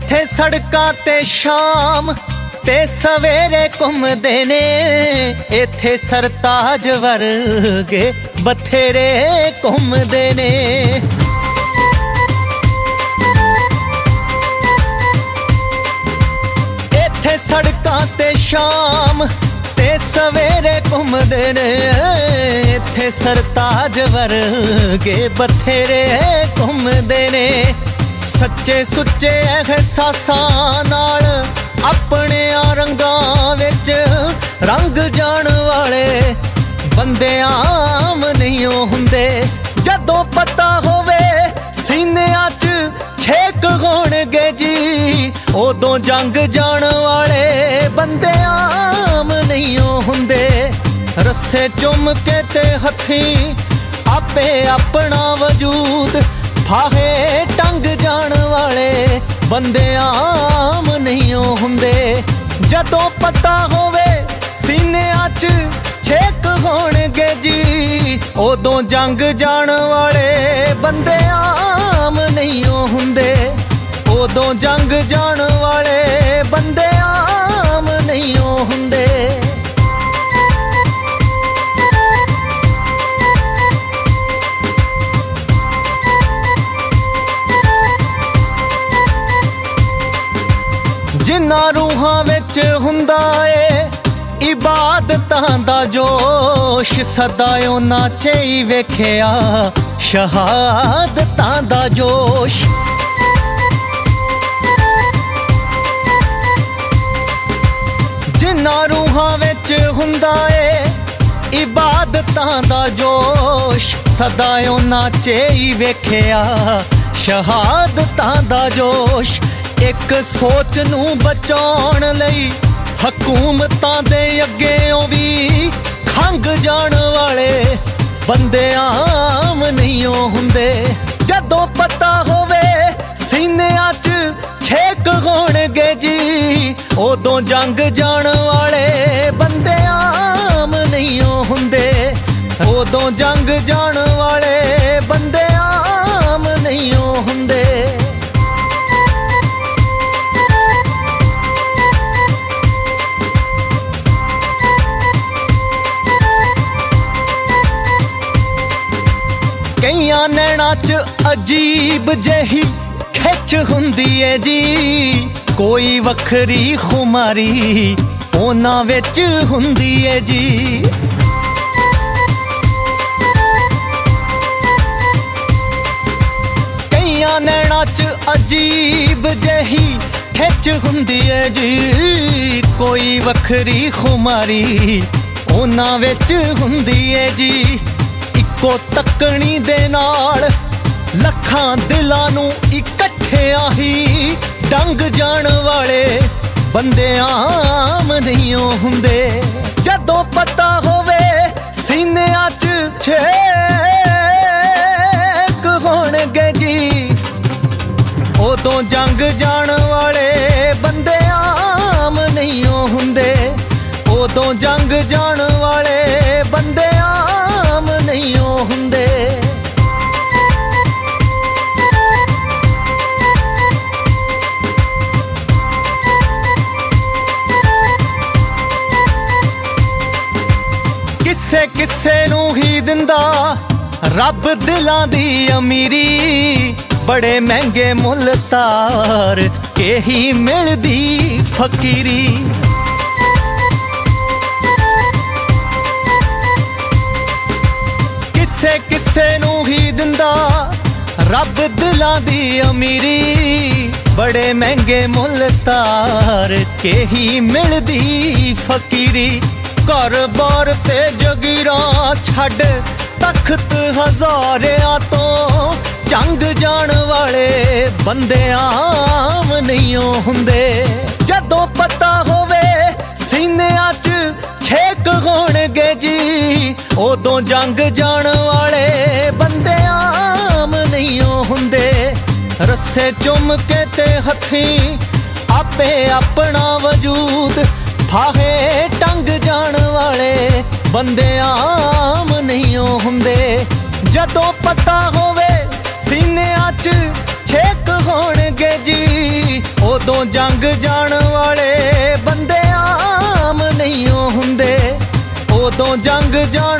इत्थे सड़कां ते शाम ते सवेरे घुमदे ने, इत्थे सरताज वर्गे बथेरे घुमदे ने। इत्थे सड़कां ते शाम ते सवेरे घुमदे ने, इत्थे सरताज वर्गे बथेरे घुमदे ने। सच्चे सुच्चे एहसासां नाल अपने रंगां विच रंग जाण वाले बंदे आम नहीं हुंदे। जदों पता होवे सीनियां च छेक होणगे जी, उदों जंग जाण वाले बंदे आम नहीं हुंदे। रस्से चुम के ते हथीं आपे अपना वजूद फाहे टंग जाण वाले बंदे आम नहीं हुंदे। जदों पता होवे सीनियां च छेक होणगे जी, उदों जंग जाण वाले बंदे आम नहीं हुंदे। उदों जंग जाण वाले बंदे आम नहीं हुंदे। जिन्हां रूहां विच हुंदा ए इबादतां दा जोश, सदा उन्हां च ही वेखिया शहादतां दा जोश। जिन्हां रूहां विच हुंदा ए इबादतां दा जोश, सदा उन्हां च ही वेखिया शहादतां दा जोश। एक सोच नू बचाउण लई हकूमतां दे अग्गेओं भी खंग जाण वाले बंदे आम नहीं हुंदे। जदों पता होवे सीनियां च छेक होणगे जी, उदों जंग जाण वाले बंदे आम नहीं हुंदे। उदों जंग जाण वाले बंदे आम नहीं हुंदे। कईयां नैना च अजीब जही खिच हुंदी है जी, कोई वखरी खुमारी उन्हां विच हुंदी है जी। कईयां नैना च अजीब जही खिच हुंदी है जी, कोई वखरी खुमारी उन्हां विच हुंदी है जी। को तकनी दे नाल लखां दिलां नू इकट्ठियां ही डंग जाण वाले बंदे आम नहीं हुंदे। जदों पता होवे सीनियां च छेक होणगे जी, उदों जंग जाण वाले बंदे आम नहीं हुंदे। उदों जंग जाण वाले बंदे आम नहीं हुंदे। किसे किसे नू ही दिंदा रब दिलां दी अमीरी, बड़े महंगे मुल तार के ही मिलदी फकीरी। किसे किसे नू ही दिंदा रब दिलां दी अमीरी, बड़े महंगे मुल तार के ही मिलदी फकीरी। घर बार ते जगीरां छड्ड तख्त हज़ारियां तो जंग जाण वाले बंदे आम नहीं हुंदे। जदों पता होवे सीनियां च छेक होणगे जी, उदों जंग जाण वाले बंदे आम नहीं हुंदे। रस्से चुम के ते हथीं आपे अपना वजूद फाहे टंग जाण वाले बंदे आम नहीं हुंदे। जदों पता होवे सीनियां च छेक होणगे जी, ਉਦੋਂ ਜੰਗ ਜਾਣ ਵਾਲੇ ਬੰਦੇ ਆਮ ਨਹੀਂ ਹੁੰਦੇ, ਉਦੋਂ ਜੰਗ ਜਾਣ